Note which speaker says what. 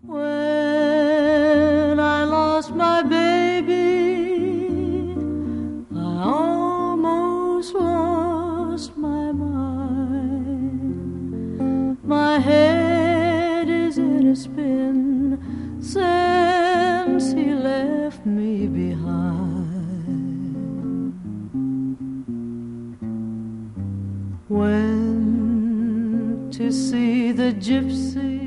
Speaker 1: When I lost my baby, I almost lost my mind. My head is in a spin since he left me behind. Went to see the gypsy